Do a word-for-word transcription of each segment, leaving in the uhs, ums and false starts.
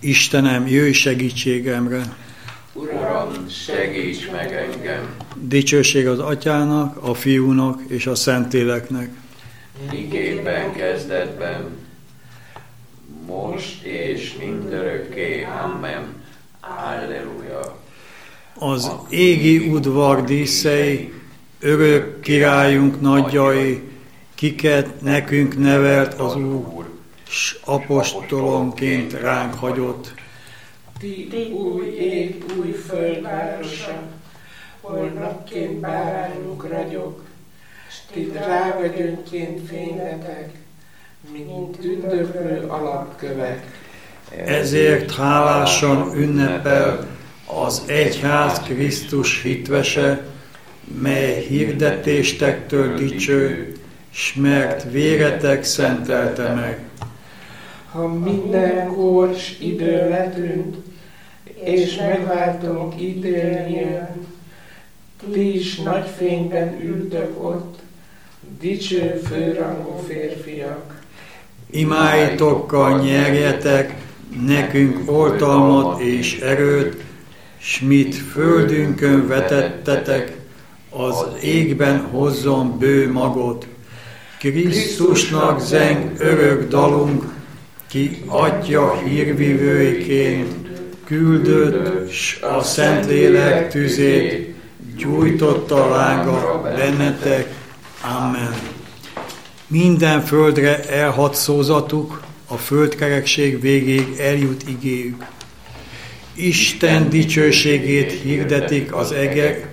Istenem, jöjj segítségemre! Uram, segíts meg engem! Dicsőség az Atyának, a Fiúnak és a Szentléleknek. Miképpen kezdetben, most és mindörökké. Amen. Alleluja. Az égi udvar díszei, örök királyunk nagyjai, kiket nekünk nevelt az Úr, s apostolonként ránk hagyott. Ti új ég, új földvárosa, hol napként bárányuk ragyog, s ti drága gyöngyként fényletek, mint tündöklő alapkövek. Ezért hálásan ünnepel az egyház Krisztus hitvese, mely hirdetéstektől dicső, s mert véretek szentelte meg. Ha minden kor s idő letűnt, és megváltunk ítélni jön, ti is nagy fényben ültök ott, dicső főrangú férfiak. Imáitokkal nyerjetek nekünk oltalmat és erőt, s mit földünkön vetettetek, az égben hozzon bő magot. Krisztusnak zeng örök dalunk, ki Atya hírvivőiként küldött, s a Szentlélek tüzét gyújtotta lánga bennetek. Amen. Minden földre elhadt szózatuk, a földkerekség végéig eljut igéjük. Isten dicsőségét hirdetik az egek,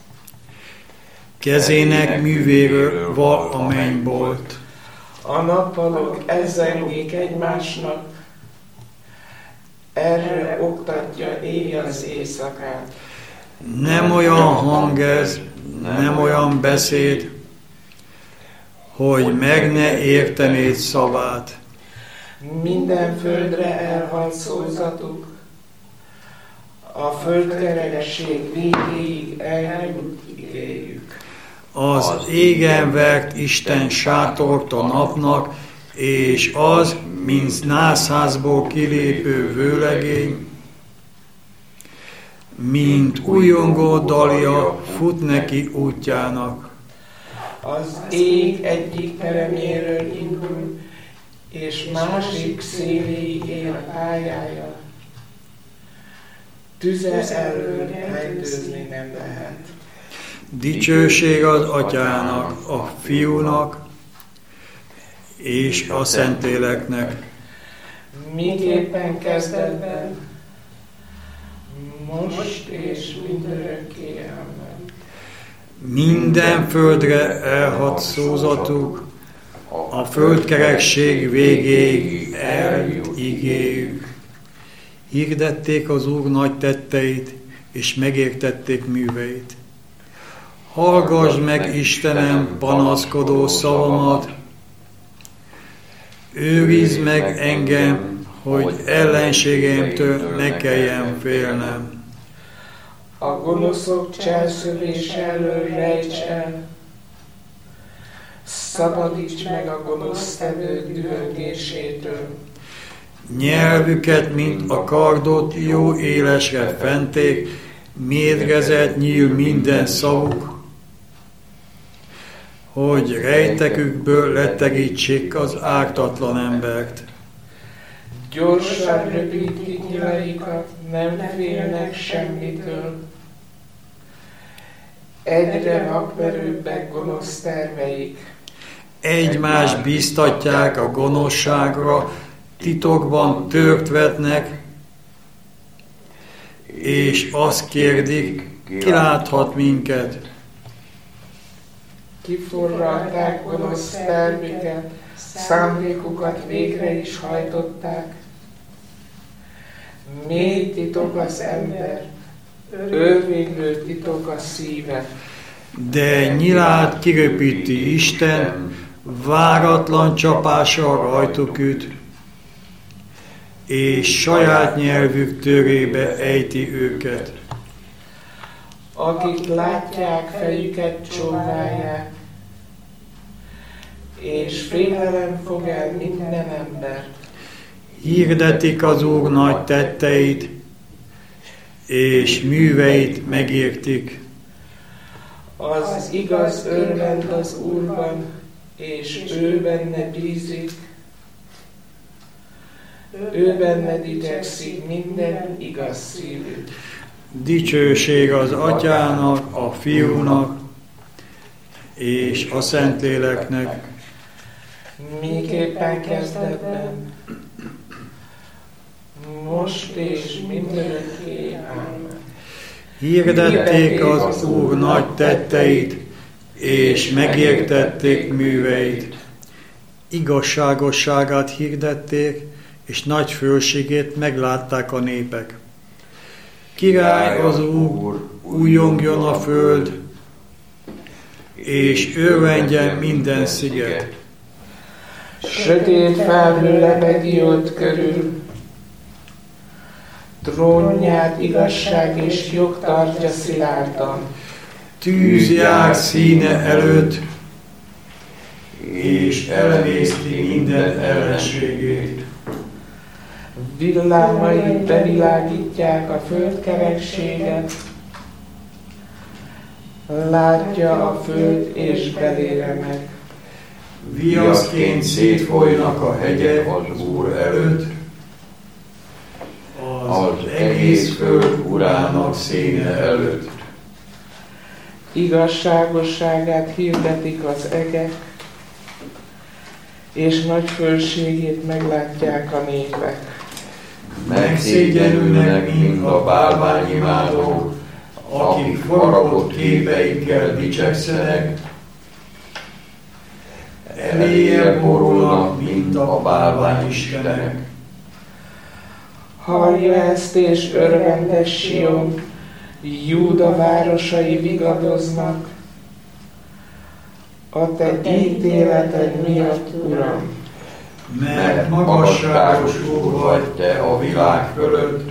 kezének művéről val a mennybolt. A nappalok ezzengik egymásnak, erre oktatja éj az éjszakát. Nem olyan hang ez, nem olyan beszéd, hogy meg ne értenéd szavát. Minden földre elhalt szózatuk, a földkerekség végéig eljut igéjük. Az égen vert Isten sátort a napnak, és az, mint nászházból kilépő vőlegény, mint újongó dalja fut neki útjának. Az ég egyik peremjéről indul, és másik széléig ér pályája. Tüze elől rendőzni nem lehet. Dicsőség az Atyának, a Fiúnak és a Szentléleknek. Miképpen kezdetben, most és mindörökké. Amen. Minden földre elhadt szózatuk, a földkerekség végéig eljut igéjük. Hirdették az Úr nagy tetteit, és megértették műveit. Hallgass meg, Istenem, panaszkodó szavamat, őrizd meg engem, hogy ellenségeimtől ne kelljen félnem. A gonoszok cselszövés elől rejts el, szabadíts meg a gonosztevők dühöngésétől. Nyelvüket, mint a kardot, jó élesre fenték, mérgezett nyíl minden szavuk, hogy rejtekükből leterítsék az ártatlan embert. Gyorsan röpítik nyilaikat, nem félnek semmitől. Egyre vakmerőbbek gonosz terveik. Egymást bíztatják a gonoszságra, titokban tört vetnek, és azt kérdik, ki láthat minket. Kiforralták gonosz tervüket, szándékukat végre is hajtották. Mély titok az ember, örvénylő titok a szíve. De nyilát kiröpíti Isten, váratlan csapással rajtuk üt, és saját nyelvük törébe ejti őket. Akik látják, fejüket csóválják, és félelem fog el minden embert. Hirdetik az Úr nagy tetteit, és műveit megértik. Az igaz örvend az Úrban, és ő benne bízik. Ő benne dicsekszik minden igaz szívű. Dicsőség az Atyának, a Fiúnak, és a Szentléleknek. Miképpen kezdetben, most és mindörökké. Amen. Hirdették az Úr nagy tetteit, és megértették műveit. Igazságosságát hirdették, és nagy fölségét meglátták a népek. Király az Úr, újjongjon a föld, és örvendjen minden sziget. Sötét felhő lebegi ott körül, trónját igazság és jog tartja szilárdan. Tűz jár színe előtt, és elvészti minden ellenségét. Villámai bevilágítják a földkerekséget, látja a föld és belére meg. Viaszként szétfolynak a hegyek az Úr előtt, az egész föld Urának színe előtt. Igazságosságát hirdetik az egek, és nagy fölségét meglátják a népek. Megszégyenülnek mind a bálványimádók, akik faragott képeikkel dicsekszenek, eléje borulnak, mint a bálványistenek. Hallja ezt és örvendes Sion, Júda városai vigadoznak, a te ítéleted miatt, Uram. Mert magasságos Úr vagy te a világ fölött,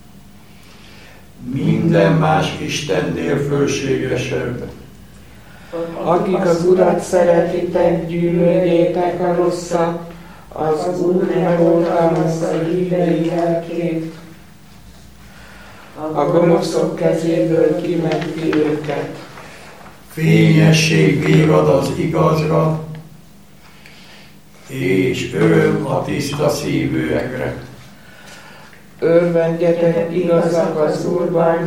minden más Istennél fölségesebb. Akik az Urat szeretitek, gyűlöljétek a rosszat, az Úr megoltalmazza hívei lelkét. A gonoszok kezéből kimenti őket. Fényesség végad az igazra, és öröm a tiszta szívűekre. Örvendjetek igazak az Úrban,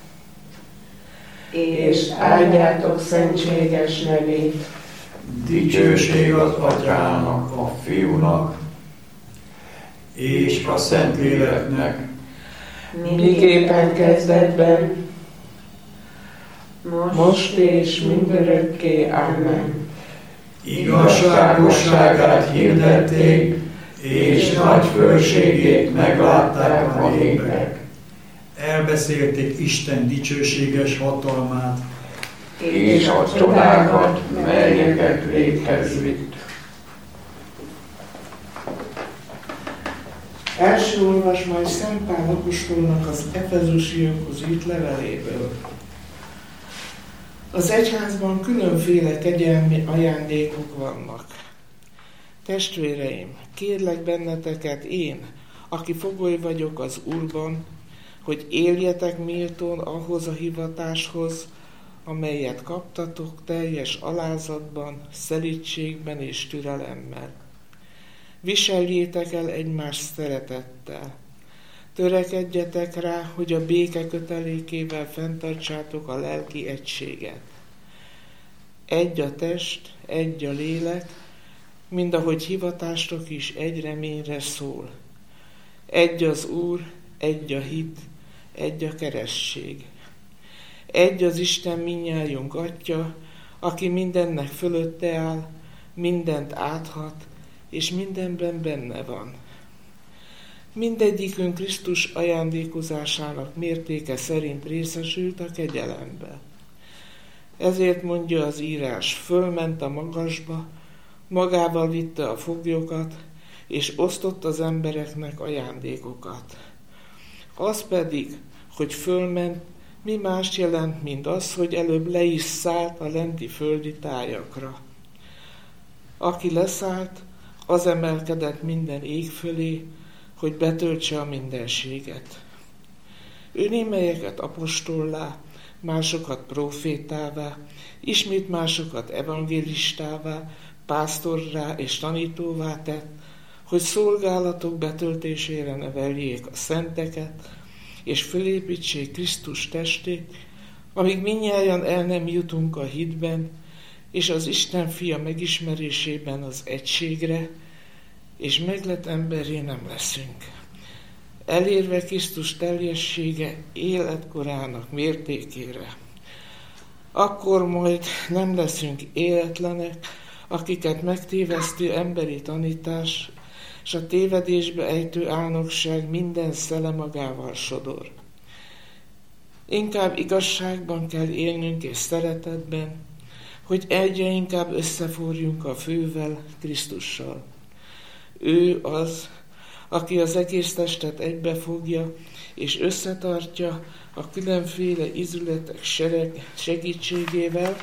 és áldjátok szentséges nevét. Dicsőség az Atyának, a Fiúnak, és a Szentléleknek. Miképpen kezdetben, most és mindörökké. Amen. Igazságosságát hirdették, és nagy fölségét meglátták a népek. Elbeszélték Isten dicsőséges hatalmát, és a csodákat, melyeket véghez vitt. Első olvasmány Szent Pál apostolnak az Efezusiakhoz írt leveléből. Az egyházban különféle kegyelmi ajándékok vannak. Testvéreim, kérlek benneteket én, aki fogoly vagyok az Úrban, hogy éljetek méltón ahhoz a hivatáshoz, amelyet kaptatok teljes alázatban, szelídségben és türelemmel. Viseljétek el egymást szeretettel. Törekedjetek rá, hogy a béke kötelékével fenntartsátok a lelki egységet. Egy a test, egy a lélek, mind ahogy hivatástok is egy reményre szól. Egy az Úr, egy a hit, egy a keresztség. Egy az Isten mindnyájunk Atya, aki mindennek fölötte áll, mindent áthat, és mindenben benne van. Mindegyikünk Krisztus ajándékozásának mértéke szerint részesült a kegyelembe. Ezért mondja az írás, fölment a magasba, magával vitte a foglyokat, és osztott az embereknek ajándékokat. Az pedig, hogy fölment, mi más jelent, mint az, hogy előbb le is szállt a lenti földi tájakra. Aki leszállt, az emelkedett minden ég fölé, hogy betöltse a mindenséget. Ő némelyeket apostollá, másokat profétává, ismét másokat evangélistává, pásztorrá és tanítóvá tett, hogy szolgálatok betöltésére neveljék a szenteket, és fölépítsék Krisztus testét, amíg mindnyájan el nem jutunk a hitben, és az Isten fia megismerésében az egységre, és meglett emberré nem leszünk. Elérve Krisztus teljessége életkorának mértékére. Akkor majd nem leszünk életlenek, akiket megtévesztő emberi tanítás és a tévedésbe ejtő álnokság minden szele magával sodor. Inkább igazságban kell élnünk és szeretetben, hogy egyre inkább összeforjunk a fővel, Krisztussal. Ő az, aki az egész testet egybefogja és összetartja a különféle ízületek sereg segítségével,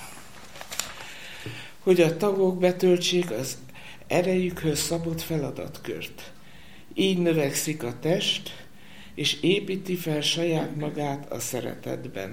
hogy a tagok betöltsék az erejükhöz szabott feladatkört. Így növekszik a test, és építi fel saját magát a szeretetben.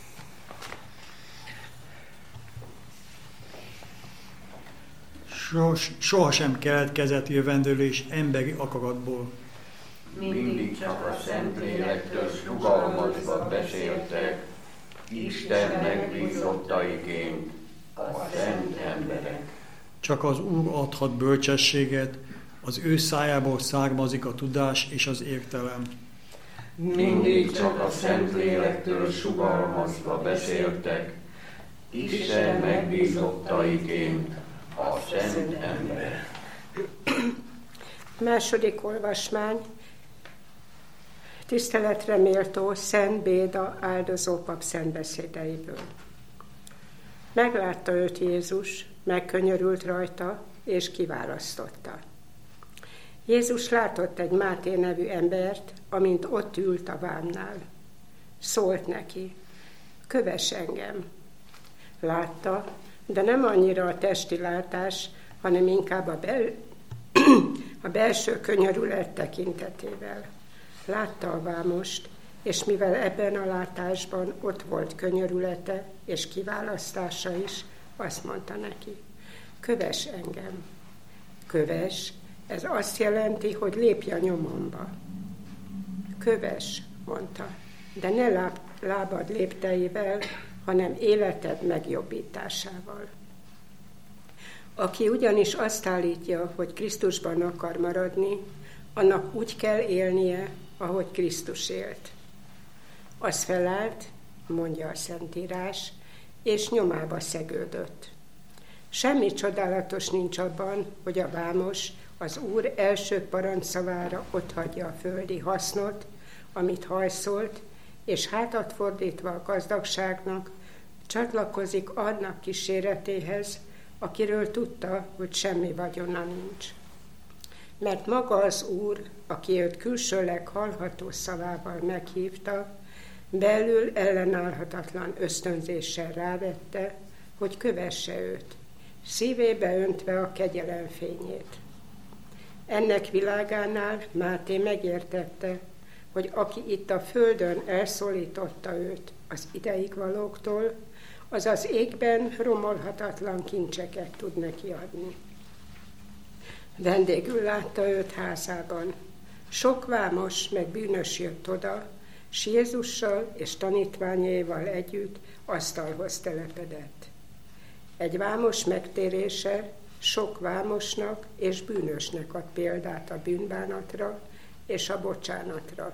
Sos, sohasem keletkezett jövendőlés emberi akaratból. Mindig csak a Szentlélektől sugalmazva beszéltek, Isten megbízottaiként, a szent emberek. Csak az Úr adhat bölcsességet, az ő szájából származik a tudás és az értelem. Mindig csak a Szentlélektől sugalmazva beszéltek, Isten megbízottaiként, a szent ember. Második olvasmány. Tiszteletre méltó Szent Béda áldozópap szentbeszédeiből. Meglátta őt Jézus, megkönyörült rajta, és kiválasztotta. Jézus látott egy Máté nevű embert, amint ott ült a vámnál. Szólt neki, kövess engem. Látta, de nem annyira a testi látás, hanem inkább a, bel- a belső könyörület tekintetével. Látta a vámost, és mivel ebben a látásban ott volt könyörülete és kiválasztása is, azt mondta neki, kövess engem. Kövess, ez azt jelenti, hogy lépj a nyomomba. Kövess, mondta, de ne láb, lábad lépteivel, hanem életed megjobbításával. Aki ugyanis azt állítja, hogy Krisztusban akar maradni, annak úgy kell élnie, ahogy Krisztus élt. Az felállt, mondja a Szentírás, és nyomába szegődött. Semmi csodálatos nincs abban, hogy a vámos az Úr első parancsszavára otthagyja a földi hasznot, amit hajszolt, és hátat fordítva a gazdagságnak, csatlakozik annak kíséretéhez, akiről tudta, hogy semmi vagyona nincs. Mert maga az Úr, aki őt külsőleg hallható szavával meghívta, belül ellenállhatatlan ösztönzéssel rávette, hogy kövesse őt, szívébe öntve a kegyelem fényét. Ennek világánál Máté megértette, hogy aki itt a földön elszólította őt az ideigvalóktól, az az égben romolhatatlan kincseket tud neki adni. Vendégül látta őt házában. Sok vámos meg bűnös jött oda, s Jézussal és tanítványaival együtt asztalhoz telepedett. Egy vámos megtérése sok vámosnak és bűnösnek ad példát a bűnbánatra és a bocsánatra.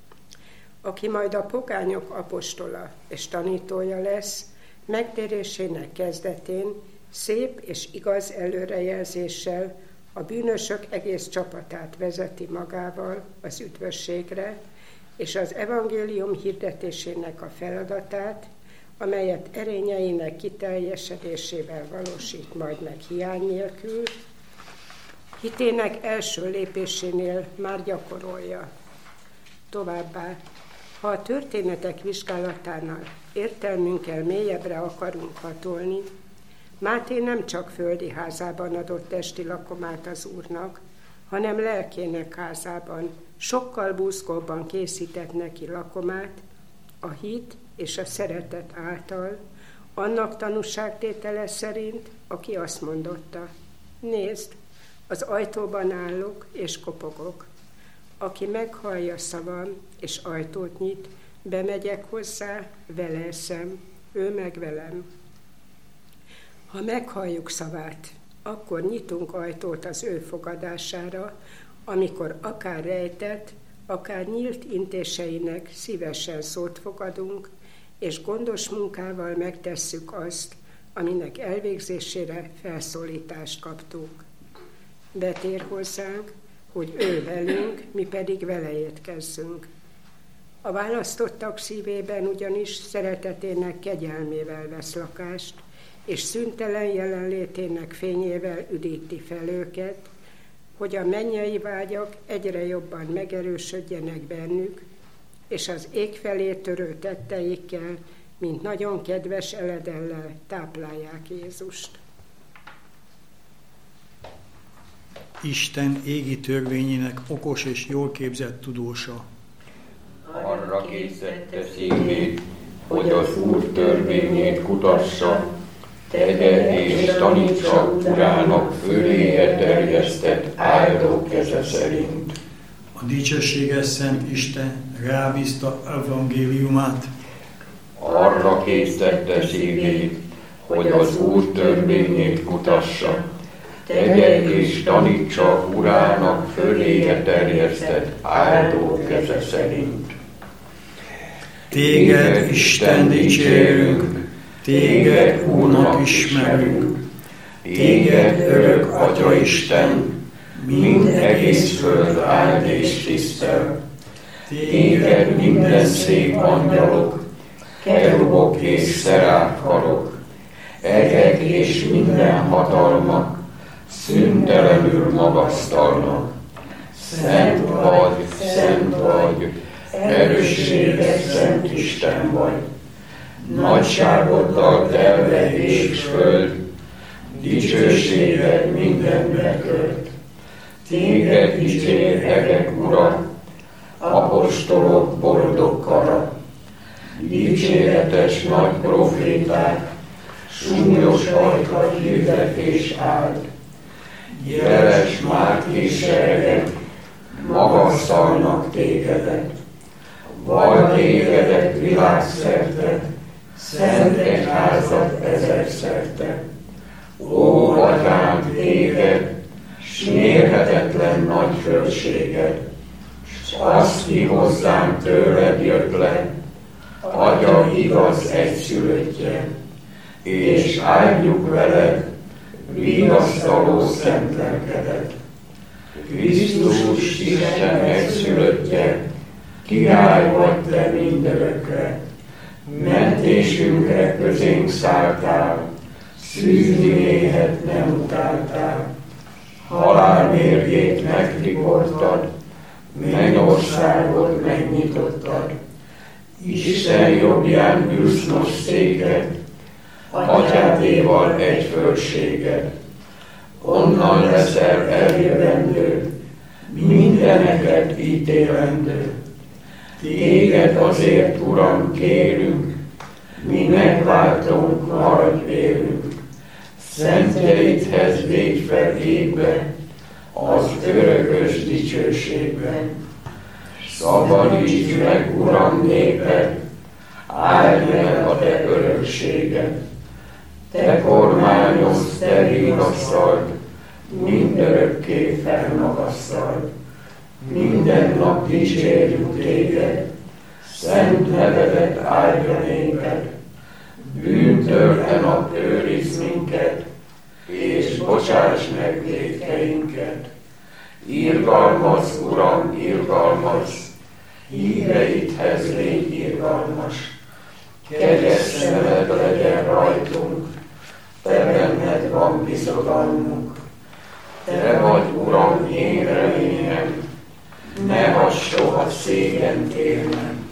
Aki majd a pogányok apostola és tanítója lesz, megtérésének kezdetén szép és igaz előrejelzéssel a bűnösök egész csapatát vezeti magával az üdvösségre, és az evangélium hirdetésének a feladatát, amelyet erényeinek kiteljesedésével valósít majd meg hiány nélkül, hitének első lépésénél már gyakorolja. Továbbá, ha a történetek vizsgálatánál értelmünkkel mélyebbre akarunk hatolni, Máté nem csak földi házában adott testi lakomát az Úrnak, hanem lelkének házában sokkal buzgóbban készített neki lakomát, a hit és a szeretet által, annak tanúságtétele szerint, aki azt mondotta: nézd, az ajtóban állok és kopogok. Aki meghallja szavam és ajtót nyit, bemegyek hozzá, vele eszem, ő meg velem. Ha meghalljuk szavát, akkor nyitunk ajtót az ő fogadására, amikor akár rejtett, akár nyílt intéseinek szívesen szót fogadunk, és gondos munkával megtesszük azt, aminek elvégzésére felszólítást kaptunk. Betér hozzánk, hogy ő velünk, mi pedig vele étkezzünk. A választottak szívében ugyanis szeretetének kegyelmével vesz lakást, és szüntelen jelenlétének fényével üdíti fel őket, hogy a mennyei vágyak egyre jobban megerősödjenek bennük, és az ég felé törő tetteikkel, mint nagyon kedves eledellel táplálják Jézust. Isten égi törvényének okos és jól képzett tudósa. Arra készítette szívét, hogy az Úr törvényét kutassa, tegye és tanítsa Urának föléje terjesztett áldó keze szerint. A dicsőséges Szent Isten rábízta evangéliumát. Arra készítette szívét, hogy az Úr törvényét kutassa, tegye és tanítsa Urának föléje terjesztett áldó keze szerint. Téged, Isten, dicsérünk, Téged, Úrnak ismerünk, Téged, örök Atya Isten, mind egész föld áld és tisztel. Téged minden szép angyalok, kerubok és szeráfkarok, egek és minden hatalmak, szüntelenül magasztalnak. Szent vagy, szent vagy, erősséges Szent Isten vagy. Nagyságoddal telve ég s föld, dicsőséged mindenbe tört. Téged dicsér egek ura, apostolok boldog kara. Dicséretes nagy proféták, súlyos ajka hirdetés áld. Jeles mártír seregek, magasztalnak tégedet. Vaj tégedet világszerte, szent egyházat ezerszerte. Ó, Atyám, téged, s mérhetetlen nagy fölséged, s az, ki hozzánk tőled jött le, Atya igaz egyszülöttje, és áldjuk veled, vigasztaló szent lelkedet. Krisztus Isten egyszülöttje, király vagy te mindörökre, mentésünkre közénk szálltál, szűzi méhet nem utáltál. Halál mérgét megtiportad, mennyországot megnyitottad. Isten jobbján ülsz most széked, Atyádéval egy fölséged. Onnan leszel eljövendő, mindeneket ítélendő. Téged azért, Uram, kérünk, mi megváltunk, maradj vélünk. Szentjeidhez védj fel égbe, az örökös dicsőségben. Szabadíts meg, Uram, néped, áld meg a te örökséged. Te kormányozz, te vigasztald, mindörökké felmagasztald. Minden nap dicsérjük téged, szent nevedet áldja néped. Bűntől e nap őrizz minket, és bocsáss meg vétkeinket. Irgalmaz, Uram, irgalmaz, híreidhez légy irgalmas. Kegyes szemed legyen rajtunk, te benned van bizodalmunk. Te vagy, Uram, én reményem, ne hadd soha szégyent érnem.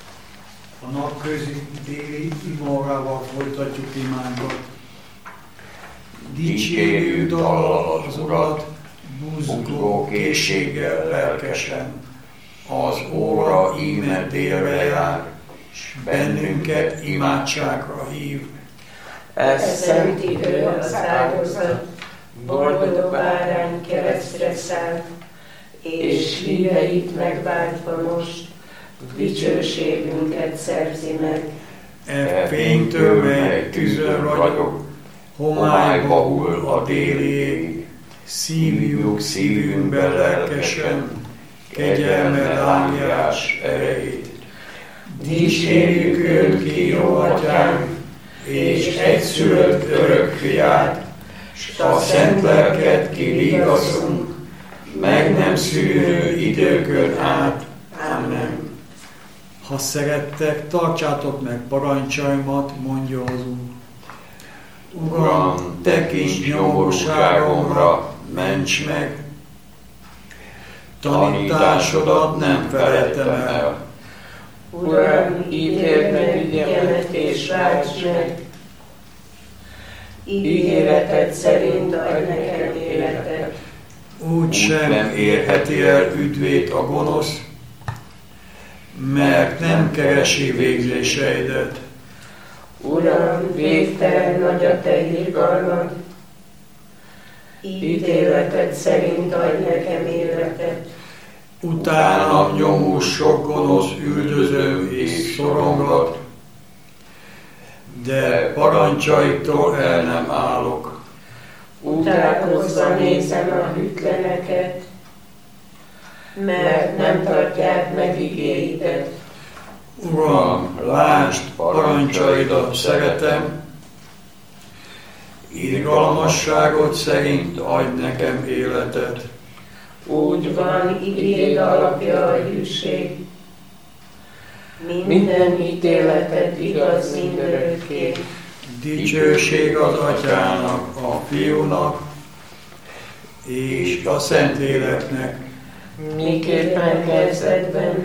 A napközi déli imórával folytatjuk imánkat. Dicsérjük dallal az Urat, buzgó készséggel lelkesen, az óra íme délre jár, s bennünket imádságra hív. Ez szent idő az áldozat, boldog bárány keresztre szállt, és híveit megváltva most, dicsőségünket szerzi meg. E fénytől, mely tűzön ragyog, homályba hull a déli ég, szívjuk szívünkbe lelkesen, kegyelme lánglyás erejét. Dicsérjük őt ki jó atyánk, és egyszülött örök fiát, s a szent lelket ki vigaszunk, meg nem szűnő időkön át. Amen. Ha szerettek, tartsátok meg parancsaimat, mondja az Úr. Uram, tekints nyomorúságomra, ments meg, tanításodat nem felejtem el. Uram, ítéld meg ügyemet és váltsd meg, ígéreted szerint adj nekem életet. Úgy sem érheti el üdvét a gonosz, mert nem keresi végzéseidet. Uram, végtelen nagy a te irgalmad, ítéleted szerint adj nekem életet. Utána nyomul sok gonosz üldöző és szorongat, de parancsaitól el nem állok. Utálkozva nézem a hűtleneket, mert nem tartják meg igéidet. Uram, lásd, parancsaidat szeretem, irgalmasságod szerint adj nekem életet. Úgy van, igéd alapja a hűség, minden ítéleted igaz mindörökké. Dicsőség az Atyának, a Fiúnak és a Szentléleknek, miképpen kezdetben,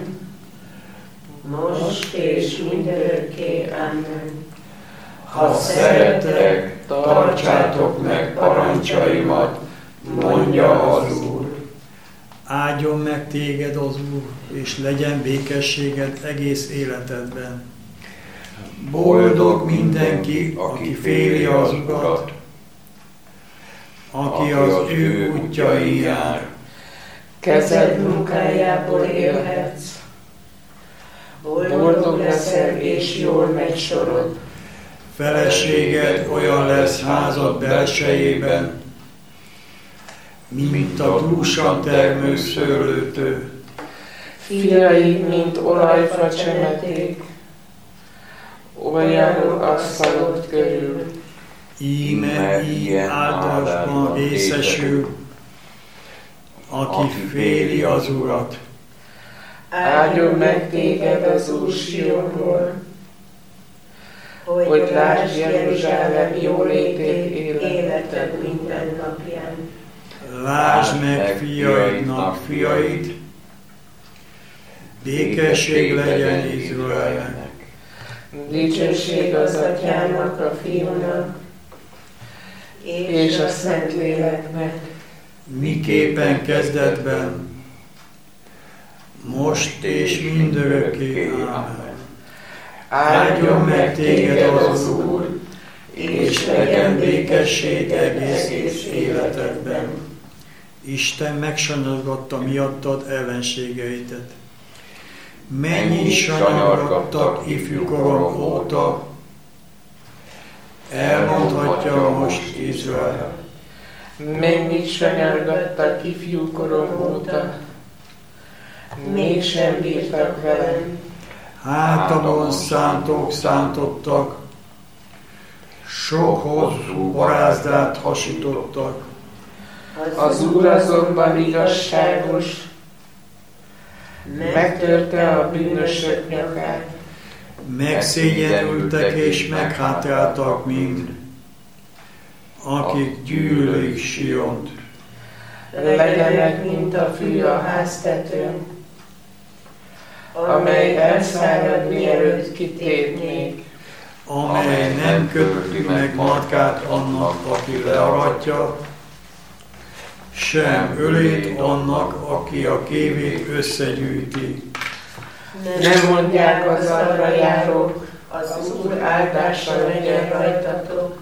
most és mindörökké. Amen. ha szerettek, tartsátok meg parancsaimat, mondja az Úr. Áldjon meg téged az Úr, és legyen békességed egész életedben. Boldog mindenki, aki féli az Urat, aki az ő útjain jár. Kezed munkájából élhetsz, boldog leszel és jól megy sorod. Feleséged olyan lesz házad belsejében, mint a dúsan termő szőlőtő. Fiaid, mint olajfa csemeték, olyanul asztalod körül. Íme ilyen áldásban részesül, aki féli az Urat. Áldjon meg téged az Úr Sionból, hogy lásd Jeruzsálem jólétét életed minden napján. Lásd meg fiaidnak fiait, békesség legyen Izraelnek. Dicsőség az Atyának, a Fiúnak és a Szentléleknek. Miképpen kezdetben, most és mindörökké. Amen. Áldjon meg téged az Úr, és legyen békesség egész életedben. Isten megsanyargatta miattad ellenségeidet. Mennyit sanyargattak ifjú korom óta, elmondhatja most Izrael. Mennyit sanyargattak ifjú korom óta, mégsem bírtak velem. Hátamon szántók szántottak, sok hosszú barázdát hasítottak. Az Úr azonban igazságos, megtörte a bűnösök nyakát. Megszégyenültek és meghátráltak mind, akik gyűlölik Siont. Legyenek, mint a fű a háztetőn, amely elszárad, mielőtt kitépnék. Amely nem köti meg matkát annak, aki learatja, sem ölét annak, aki a kévét összegyűjti. Nem mondják az arra járók, az Úr áldása legyen rajtatok.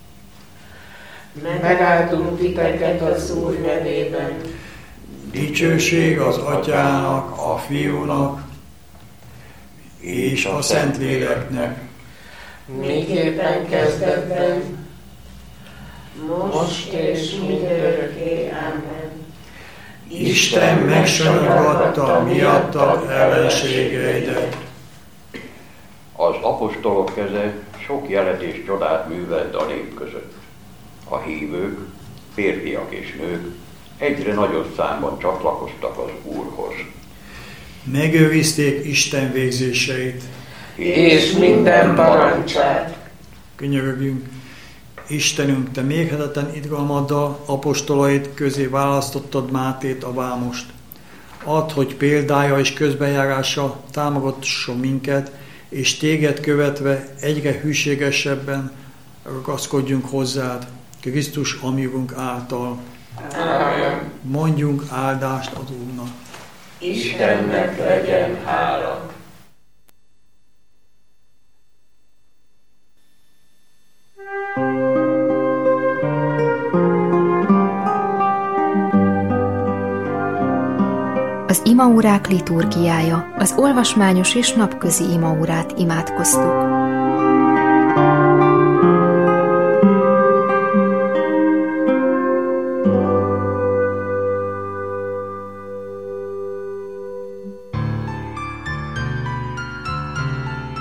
Megáldunk titeket az Úr nevében. Dicsőség az Atyának, a Fiúnak és a Szentléleknek. Miképpen kezdetben, most és mindörökké. Amen. Isten megsanyargatta miattad ellenségeidet. Az apostolok keze sok jelet és csodát művelt a nép között. A hívők, férfiak és nők egyre nagyobb számban csatlakoztak az Úrhoz. Megőrizték Isten végzéseit. És minden parancsát. Könyörögjünk. Istenünk, Te mérhetetlen irgalmaddal apostolait közé választottad Mátét a vámost. Add, hogy példája és közbenjárása támogasson minket, és Téged követve egyre hűségesebben ragaszkodjunk hozzád, Krisztus Amírunk által. Amen. Mondjunk áldást az Úrnak. Istennek legyen hála. Az imaórák liturgiája, az olvasmányos és napközi imaórát imádkoztuk.